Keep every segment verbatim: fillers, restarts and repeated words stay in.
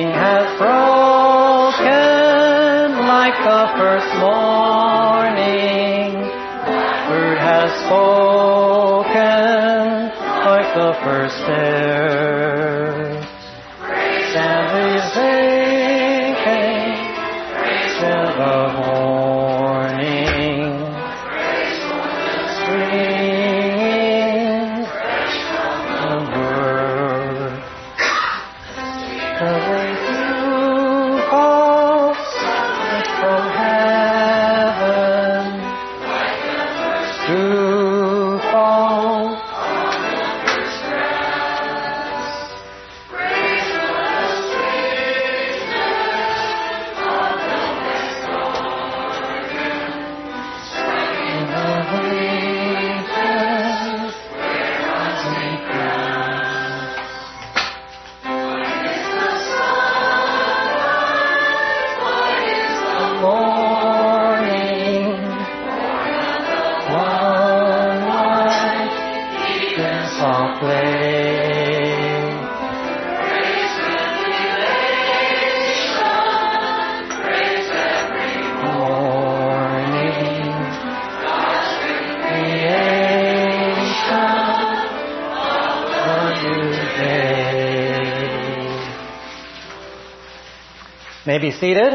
has broken like the first morning. Word has spoken like the first air. And is aching till the morning. Singing the word. The way through falls from heaven. Through falls. May be seated.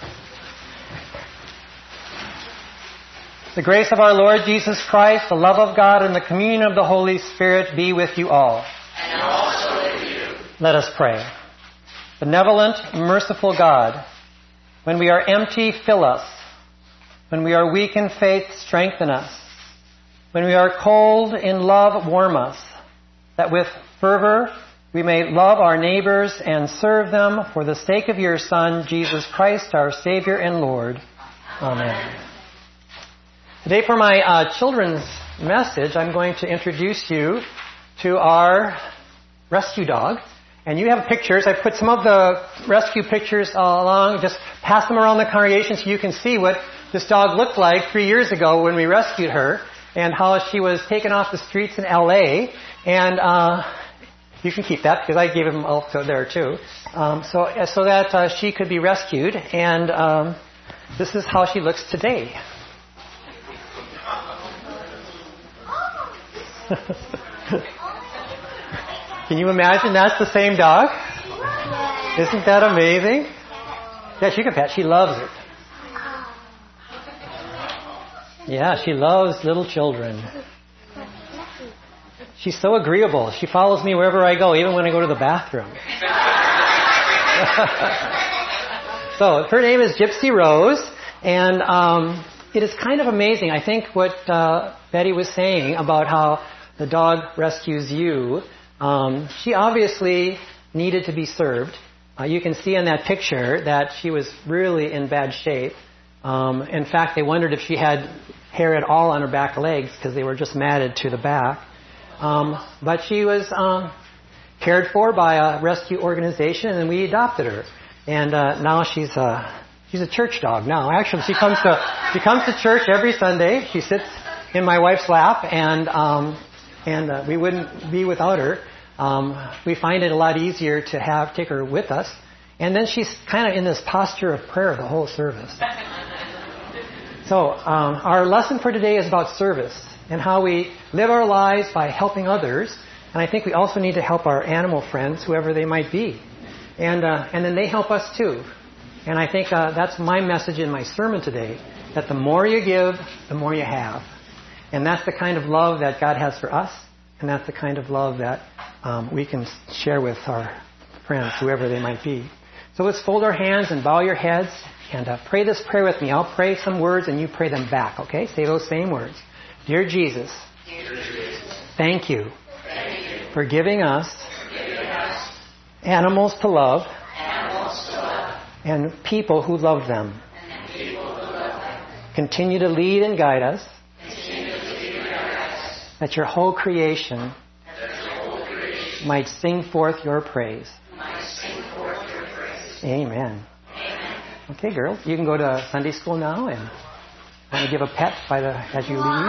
The grace of our Lord Jesus Christ, the love of God, and the communion of the Holy Spirit be with you all. And also with you. Let us pray. Benevolent, merciful God, when we are empty, fill us. When we are weak in faith, strengthen us. When we are cold in love, warm us, that with fervor we may love our neighbors and serve them for the sake of your Son, Jesus Christ, our Savior and Lord. Amen. Today for my uh, children's message, I'm going to introduce you to our rescue dog. And you have pictures. I put some of the rescue pictures uh, along, just pass them around the congregation so you can see what this dog looked like three years ago when we rescued her and how she was taken off the streets in L A. And uh, you can keep that because I gave him also there too. Um, so, so that uh, she could be rescued. And um, this is how she looks today. Can you imagine that's the same dog? Isn't that amazing? Yeah, she can pet. She loves it. Yeah, she loves little children. She's so agreeable. She follows me wherever I go, even when I go to the bathroom. So, her name is Gypsy Rose, and um, it is kind of amazing. I think what uh, Betty was saying about how the dog rescues you, um, she obviously needed to be served. Uh, you can see in that picture that she was really in bad shape. Um, in fact, they wondered if she had hair at all on her back legs because they were just matted to the back. Um, but she was um, cared for by a rescue organization, and we adopted her. And uh, now she's a she's a church dog now. Actually, she comes to she comes to church every Sunday. She sits in my wife's lap, and um, and uh, we wouldn't be without her. Um, we find it a lot easier to have take her with us. And then she's kind of in this posture of prayer the whole service. So um, our lesson for today is about service and how we live our lives by helping others. And I think we also need to help our animal friends, whoever they might be. And uh, and then they help us too. And I think uh, that's my message in my sermon today, that the more you give, the more you have. And that's the kind of love that God has for us. And that's the kind of love that um, we can share with our friends, whoever they might be. So let's fold our hands and bow your heads and uh, pray this prayer with me. I'll pray some words and you pray them back, okay? Say those same words. Dear Jesus, Dear Jesus, thank you, thank you for giving us, for giving us animals to love, animals to love and people who love them. and people who love them. Continue to lead and guide us, Continue to lead and guide us, that your whole creation that your whole creation might sing forth your praise. might sing forth your praise. Amen. Amen. Okay, girls, you can go to Sunday school now and want to give a pet by the as you leave.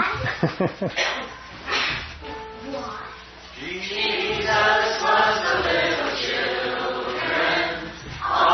Jesus was the little children, all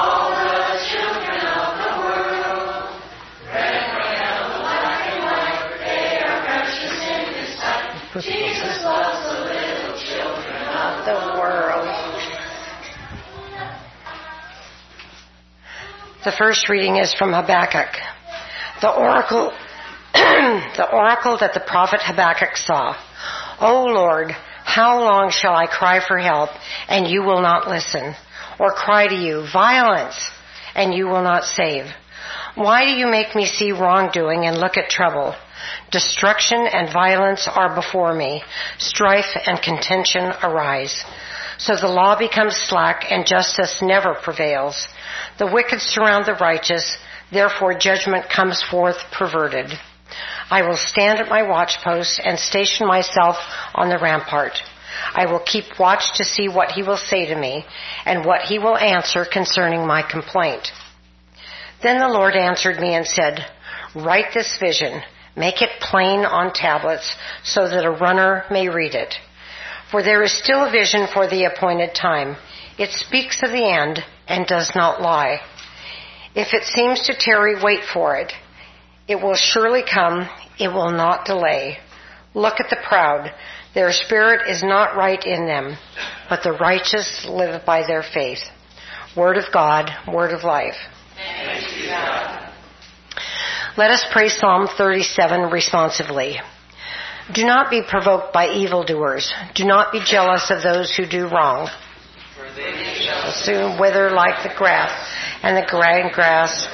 The first reading is from Habakkuk. The oracle, the oracle that the prophet Habakkuk saw. O Lord, how long shall I cry for help, and you will not listen? Or cry to you, violence, and you will not save? Why do you make me see wrongdoing and look at trouble? Destruction and violence are before me. Strife and contention arise. So the law becomes slack and justice never prevails. The wicked surround the righteous, therefore judgment comes forth perverted. I will stand at my watchpost and station myself on the rampart. I will keep watch to see what he will say to me and what he will answer concerning my complaint. Then the Lord answered me and said, write this vision, make it plain on tablets so that a runner may read it. For there is still a vision for the appointed time. It speaks of the end and does not lie. If it seems to tarry, wait for it. It will surely come. It will not delay. Look at the proud. Their spirit is not right in them, but the righteous live by their faith. Word of God, word of life. Thanks be to God. Let us pray Psalm thirty-seven responsively. Do not be provoked by evildoers. Do not be jealous of those who do wrong. For they shall soon wither like the grass, and the grand grass.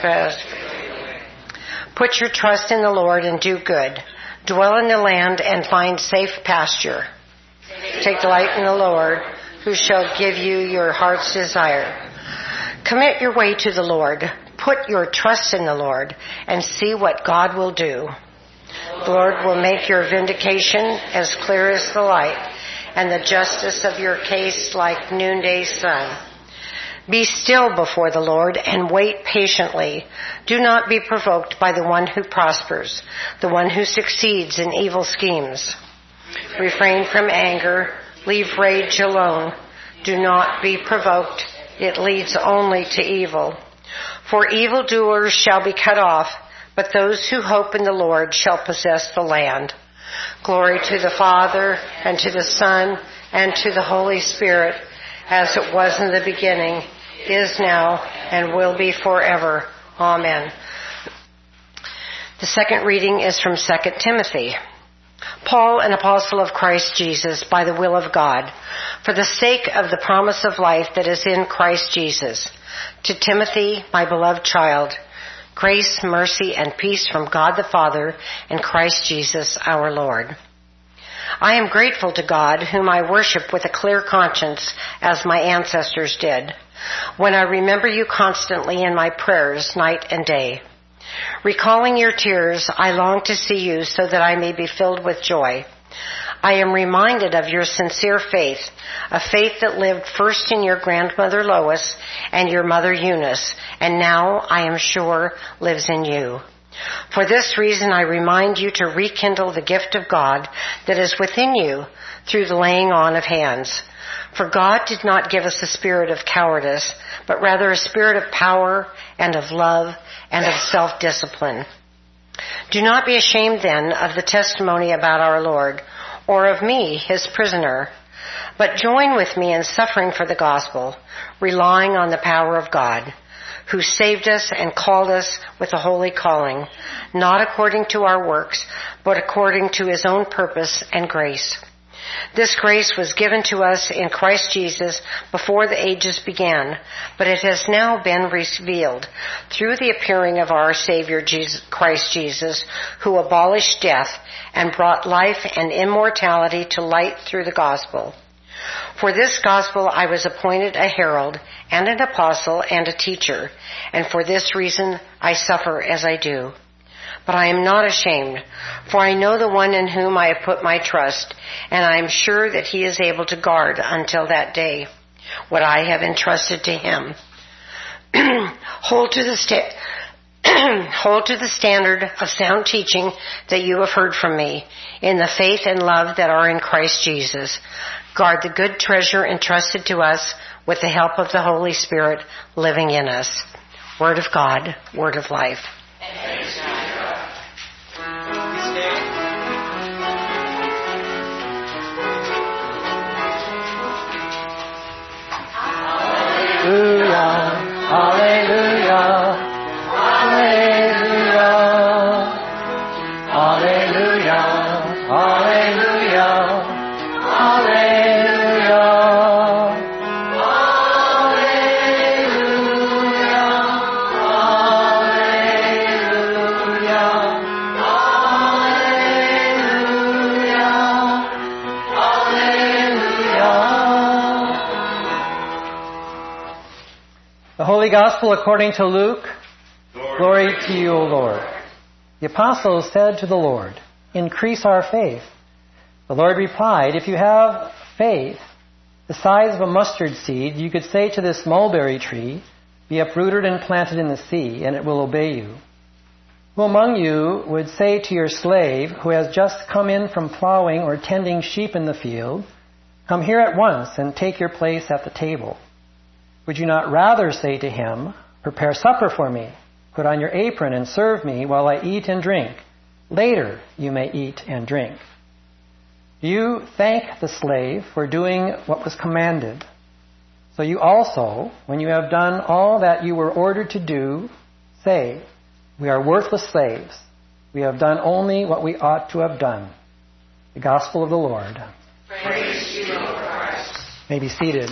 Put your trust in the Lord and do good. Dwell in the land and find safe pasture. Take delight in the Lord, who shall give you your heart's desire. Commit your way to the Lord. Put your trust in the Lord and see what God will do. The Lord will make your vindication as clear as the light, and the justice of your case like noonday sun. Be still before the Lord and wait patiently. Do not be provoked by the one who prospers, the one who succeeds in evil schemes. Refrain from anger. Leave rage alone. Do not be provoked. It leads only to evil. For evildoers shall be cut off, but those who hope in the Lord shall possess the land. Glory to the Father, and to the Son, and to the Holy Spirit, as it was in the beginning, is now, and will be forever. Amen. The second reading is from Second Timothy. Paul, an apostle of Christ Jesus, by the will of God, for the sake of the promise of life that is in Christ Jesus, to Timothy, my beloved child, grace, mercy, and peace from God the Father and Christ Jesus our Lord. I am grateful to God, whom I worship with a clear conscience, as my ancestors did, when I remember you constantly in my prayers night and day. Recalling your tears, I long to see you so that I may be filled with joy. I am reminded of your sincere faith, a faith that lived first in your grandmother Lois and your mother Eunice, and now, I am sure, lives in you. For this reason, I remind you to rekindle the gift of God that is within you through the laying on of hands. For God did not give us a spirit of cowardice, but rather a spirit of power and of love and of self-discipline. Do not be ashamed then of the testimony about our Lord, or of me, his prisoner, but join with me in suffering for the gospel, relying on the power of God, who saved us and called us with a holy calling, not according to our works, but according to his own purpose and grace. This grace was given to us in Christ Jesus before the ages began, but it has now been revealed through the appearing of our Savior Jesus, Christ Jesus, who abolished death and brought life and immortality to light through the gospel. For this gospel I was appointed a herald and an apostle and a teacher, and for this reason I suffer as I do. But I am not ashamed, for I know the one in whom I have put my trust, and I am sure that he is able to guard until that day what I have entrusted to him. Hold to the sta- Hold to the standard of sound teaching that you have heard from me, in the faith and love that are in Christ Jesus. Guard the good treasure entrusted to us with the help of the Holy Spirit living in us. Word of God, word of life. Thanks be to God. Hallelujah, hallelujah. The Holy Gospel according to Luke. Glory, Glory to you, O Lord. The apostles said to the Lord, increase our faith. The Lord replied, if you have faith the size of a mustard seed, you could say to this mulberry tree, be uprooted and planted in the sea, and it will obey you. Who among you would say to your slave who has just come in from plowing or tending sheep in the field, come here at once and take your place at the table? Would you not rather say to him, prepare supper for me, put on your apron and serve me while I eat and drink? Later you may eat and drink. Do you thank the slave for doing what was commanded? So you also, when you have done all that you were ordered to do, say, we are worthless slaves. We have done only what we ought to have done. The Gospel of the Lord. Praise you, Lord Christ. May be seated.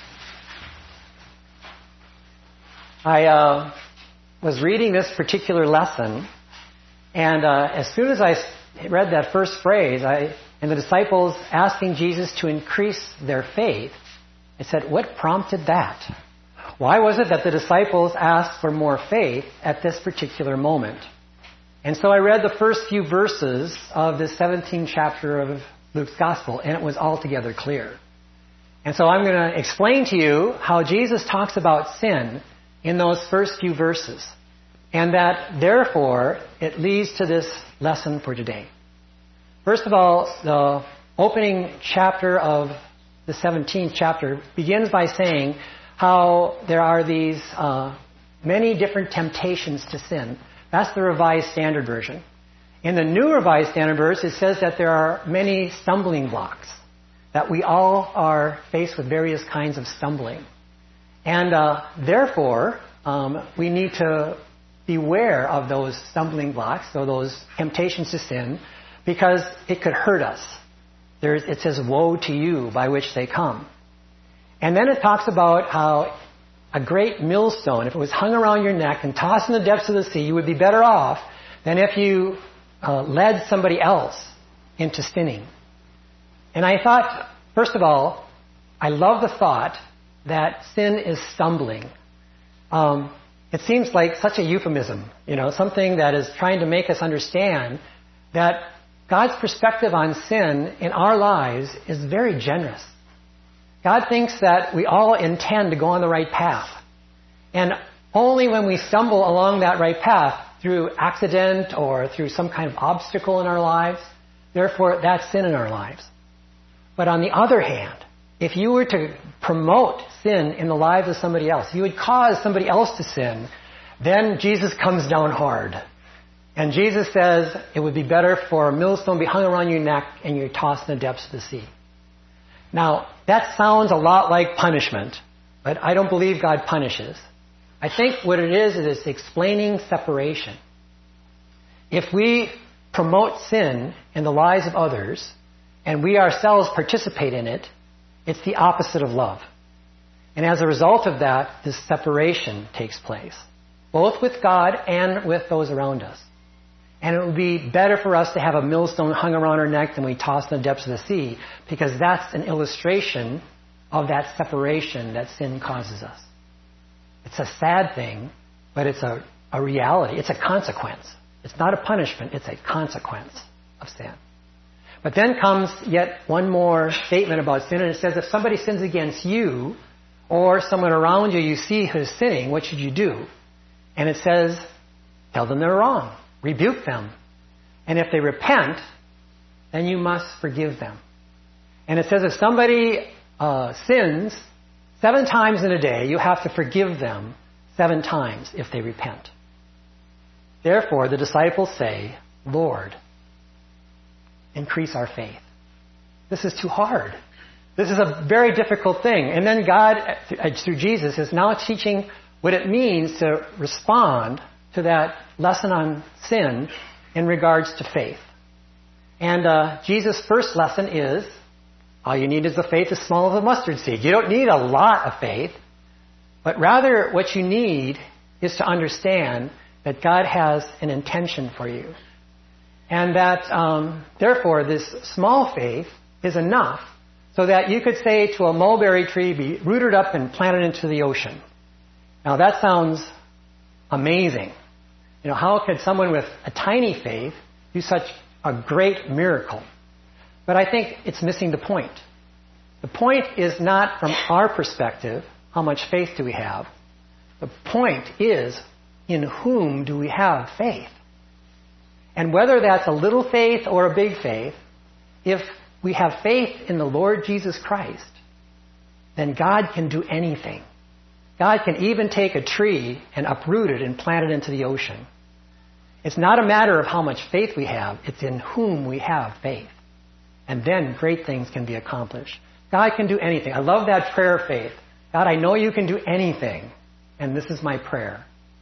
I uh, was reading this particular lesson, and uh, as soon as I read that first phrase, I and the disciples asking Jesus to increase their faith, I said, what prompted that? Why was it that the disciples asked for more faith at this particular moment? And so I read the first few verses of the seventeenth chapter of Luke's Gospel, and it was altogether clear. And so I'm going to explain to you how Jesus talks about sin in those first few verses, and that, therefore, it leads to this lesson for today. First of all, the opening chapter of the seventeenth chapter begins by saying how there are these uh, many different temptations to sin. That's the Revised Standard Version. In the New Revised Standard Version, it says that there are many stumbling blocks, that we all are faced with various kinds of stumbling. And uh, therefore, um, we need to beware of those stumbling blocks, or those temptations to sin, because it could hurt us. There's, it says, woe to you by which they come. And then it talks about how a great millstone, if it was hung around your neck and tossed in the depths of the sea, you would be better off than if you uh, led somebody else into sinning. And I thought, first of all, I love the thought that sin is stumbling. Um, it seems like such a euphemism, you know, something that is trying to make us understand that God's perspective on sin in our lives is very generous. God thinks that we all intend to go on the right path. And only when we stumble along that right path through accident or through some kind of obstacle in our lives, therefore that's sin in our lives. But on the other hand, if you were to promote sin in the lives of somebody else, if you would cause somebody else to sin, then Jesus comes down hard. And Jesus says it would be better for a millstone be hung around your neck and you're tossed in the depths of the sea. Now, that sounds a lot like punishment, but I don't believe God punishes. I think what it is, is it's explaining separation. If we promote sin in the lives of others, and we ourselves participate in it, it's the opposite of love. And as a result of that, this separation takes place, both with God and with those around us. And it would be better for us to have a millstone hung around our neck than we toss in the depths of the sea, because that's an illustration of that separation that sin causes us. It's a sad thing, but it's a, a reality. It's a consequence. It's not a punishment. It's a consequence of sin. But then comes yet one more statement about sin, and it says if somebody sins against you or someone around you you see who's sinning, what should you do? And it says, tell them they're wrong. Rebuke them. And if they repent, then you must forgive them. And it says if somebody uh, sins seven times in a day, you have to forgive them seven times if they repent. Therefore, the disciples say, Lord, increase our faith. This is too hard. This is a very difficult thing. And then God, through Jesus, is now teaching what it means to respond to that lesson on sin in regards to faith. And uh, Jesus' first lesson is, all you need is a faith as small as a mustard seed. You don't need a lot of faith, but rather what you need is to understand that God has an intention for you. And that, um, therefore, this small faith is enough so that you could say to a mulberry tree, be rooted up and planted into the ocean. Now that sounds amazing. You know, how could someone with a tiny faith do such a great miracle? But I think it's missing the point. The point is not from our perspective, how much faith do we have? The point is, in whom do we have faith? And whether that's a little faith or a big faith, if we have faith in the Lord Jesus Christ, then God can do anything. God can even take a tree and uproot it and plant it into the ocean. It's not a matter of how much faith we have. It's in whom we have faith. And then great things can be accomplished. God can do anything. I love that prayer of faith. God, I know you can do anything. And this is my prayer.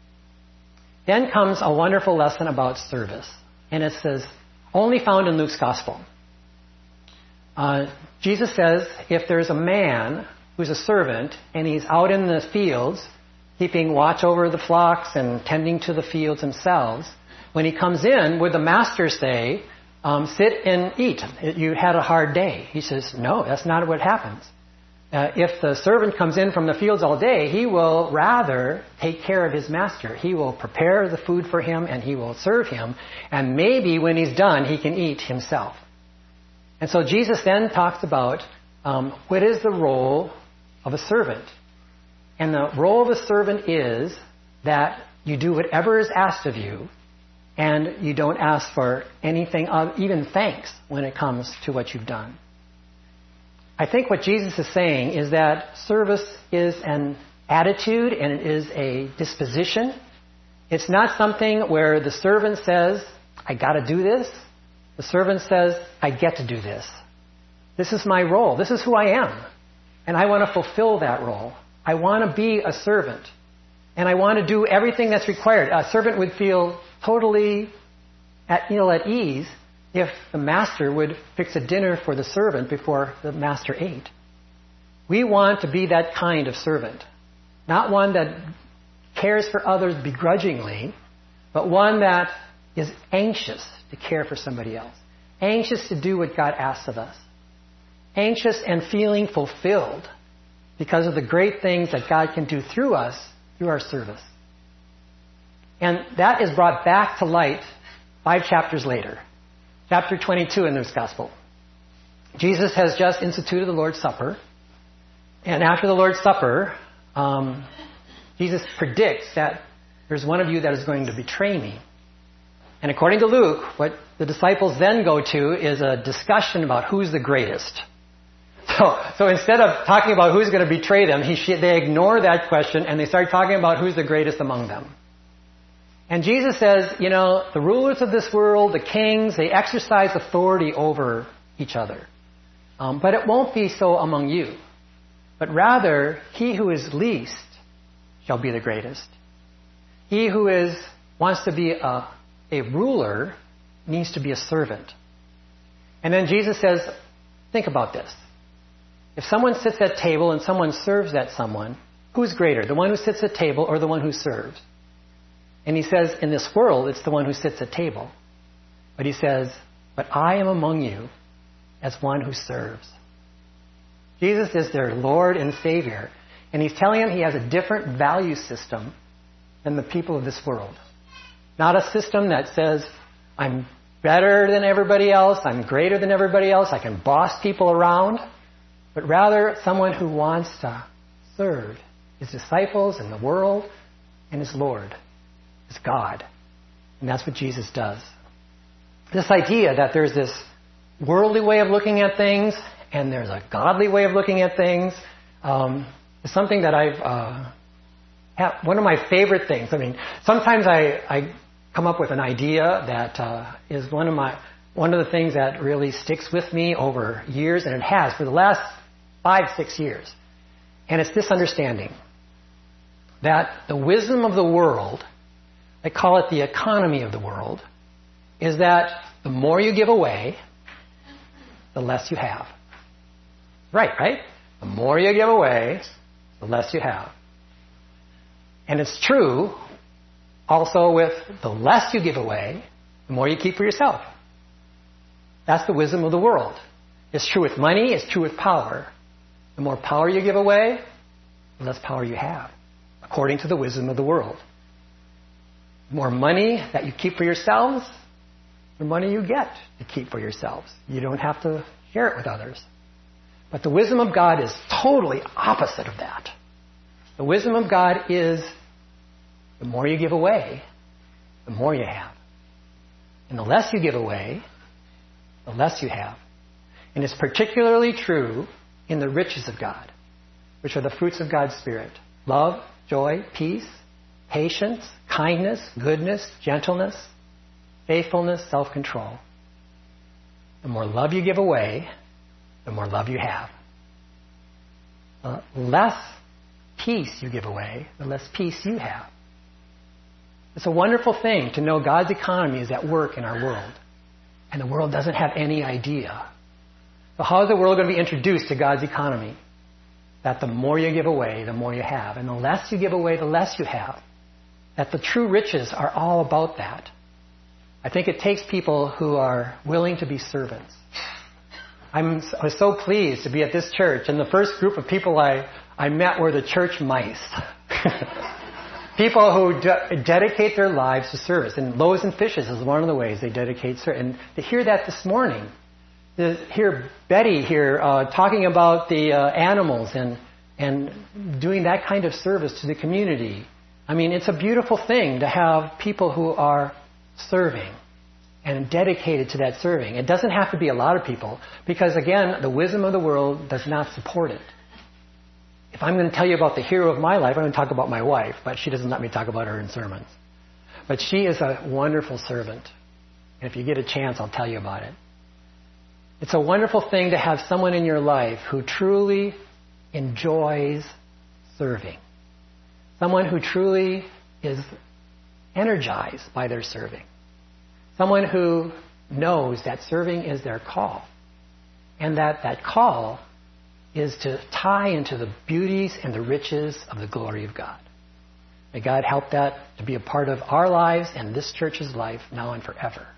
Then comes a wonderful lesson about service. And it says, only found in Luke's Gospel. Uh, Jesus says, if there's a man who's a servant and he's out in the fields, keeping watch over the flocks and tending to the fields themselves, when he comes in, would the master say, um, sit and eat? You had a hard day. He says, no, that's not what happens. Uh, if the servant comes in from the fields all day, he will rather take care of his master. He will prepare the food for him and he will serve him. And maybe when he's done, he can eat himself. And so Jesus then talks about um, what is the role of a servant. And the role of a servant is that you do whatever is asked of you and you don't ask for anything, even thanks, when it comes to what you've done. I think what Jesus is saying is that service is an attitude and it is a disposition. It's not something where the servant says, I got to do this. The servant says, I get to do this. This is my role. This is who I am. And I want to fulfill that role. I want to be a servant. And I want to do everything that's required. A servant would feel totally at, you know, at ease if the master would fix a dinner for the servant before the master ate. We want to be that kind of servant. Not one that cares for others begrudgingly, but one that is anxious to care for somebody else. Anxious to do what God asks of us. Anxious and feeling fulfilled because of the great things that God can do through us, through our service. And that is brought back to light five chapters later. Chapter twenty-two in Luke's Gospel. Jesus has just instituted the Lord's Supper. And after the Lord's Supper, um, Jesus predicts that there's one of you that is going to betray me. And according to Luke, what the disciples then go to is a discussion about who's the greatest. So, so instead of talking about who's going to betray them, he, they ignore that question and they start talking about who's the greatest among them. And Jesus says, you know, the rulers of this world, the kings, they exercise authority over each other. Um, but it won't be so among you. But rather, he who is least shall be the greatest. He who is wants to be a, a ruler needs to be a servant. And then Jesus says, think about this. If someone sits at table and someone serves that someone, who's greater, the one who sits at table or the one who serves? And he says, in this world, it's the one who sits at table. But he says, but I am among you as one who serves. Jesus is their Lord and Savior. And he's telling them he has a different value system than the people of this world. Not a system that says, I'm better than everybody else, I'm greater than everybody else, I can boss people around. But rather, someone who wants to serve his disciples and the world and his Lord. Is God. And that's what Jesus does. This idea that there's this worldly way of looking at things and there's a godly way of looking at things um, is something that I've uh, have, one of my favorite things. I mean, sometimes I, I come up with an idea that uh, is one of my one of the things that really sticks with me over years, and it has for the last five, six years. And it's this understanding that the wisdom of the world, I call it the economy of the world, is that the more you give away, the less you have. Right, right? The more you give away, the less you have. And it's true also with the less you give away, the more you keep for yourself. That's the wisdom of the world. It's true with money, it's true with power. The more power you give away, the less power you have. according to the wisdom of the world. The more money that you keep for yourselves, the money you get to keep for yourselves. You don't have to share it with others. But the wisdom of God is totally opposite of that. The wisdom of God is the more you give away, the more you have. And the less you give away, the less you have. And it's particularly true in the riches of God, which are the fruits of God's Spirit. Love, joy, peace, patience, kindness, goodness, gentleness, faithfulness, self-control. The more love you give away, the more love you have. The less peace you give away, the less peace you have. It's a wonderful thing to know God's economy is at work in our world. And the world doesn't have any idea. So how is the world going to be introduced to God's economy? That the more you give away, the more you have. And the less you give away, the less you have. That the true riches are all about that. I think it takes people who are willing to be servants. I'm, I was so pleased to be at this church. And the first group of people I, I met were the church mice. People who de- dedicate their lives to service. And Loaves and Fishes is one of the ways they dedicate service. And to hear that this morning, to hear Betty here uh, talking about the uh, animals and, and doing that kind of service to the community. I mean, it's a beautiful thing to have people who are serving and dedicated to that serving. It doesn't have to be a lot of people because, again, the wisdom of the world does not support it. If I'm going to tell you about the hero of my life, I'm going to talk about my wife, but she doesn't let me talk about her in sermons. But she is a wonderful servant. And if you get a chance, I'll tell you about it. It's a wonderful thing to have someone in your life who truly enjoys serving. Someone who truly is energized by their serving. Someone who knows that serving is their call. And that that call is to tie into the beauties and the riches of the glory of God. May God help that to be a part of our lives and this church's life now and forever.